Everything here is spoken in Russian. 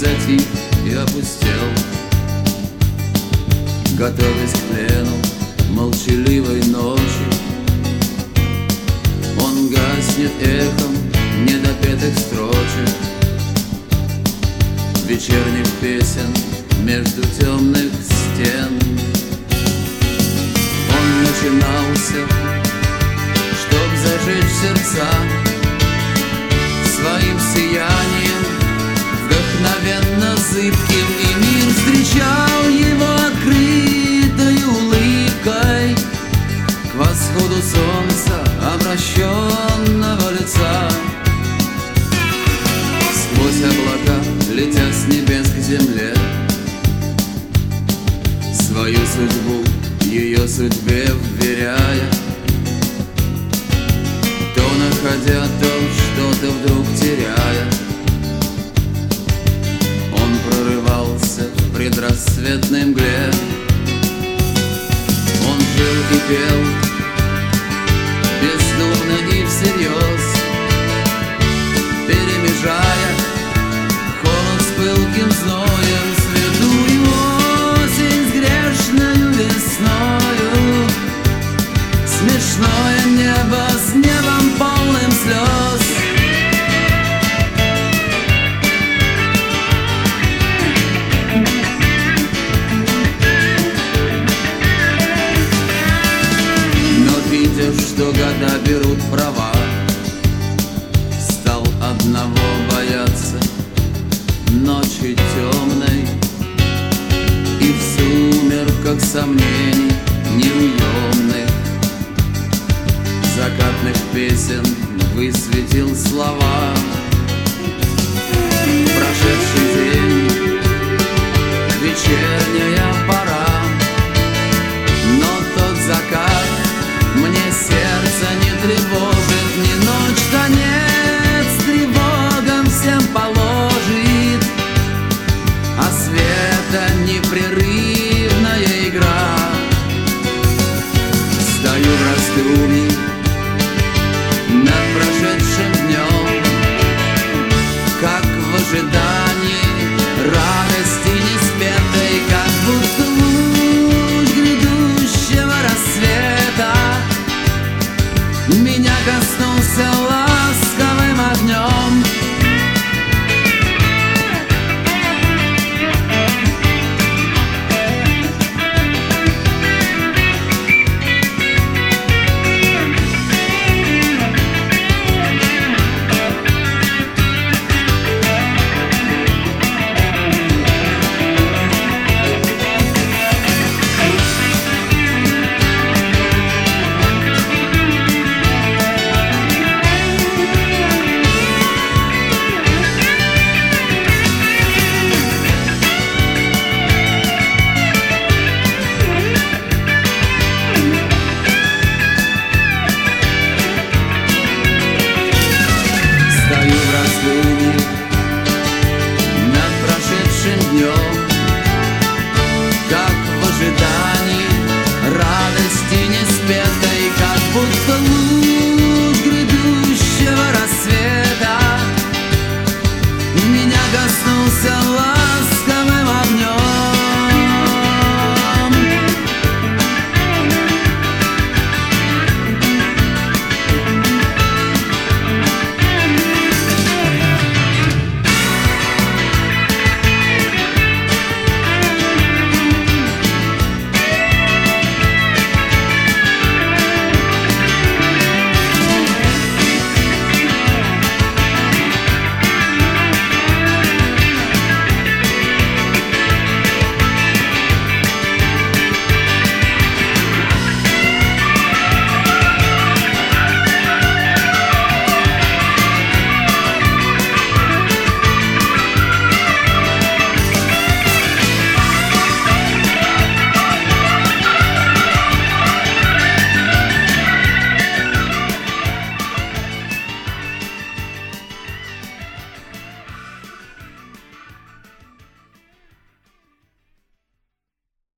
затих и опустел, готовясь к плену молчаливой ночи. Он гаснет эхом недопетых строчек, вечерних песен между темных стен. Он начинался, чтоб зажечь сердца своим сиянием вдохновенно зыбким, и мир встречал его открытой улыбкой к восходу солнца обращенного лица. Сквозь облака, летя с небес к земле, свою судьбу ее судьбе вверяя, то находя, то что-то вдруг теряя, он прорывался в предрассветной мгле. Он жил и пел бездумно и всерьез, перемежая холод с пылким зноем, святую осень с грешною весною, смешное небо с небом полным слез. Но видя, что года берут права, стал одного бояться ночи темной и в сумерках сомнений неуемных закатных песен высветил слова. Прошедший день, вечерняя пора, но тот закат мне сердце не тревожит, ни ночь конец тревогам всем положит, а света непрерывная игра. Стою в раздумье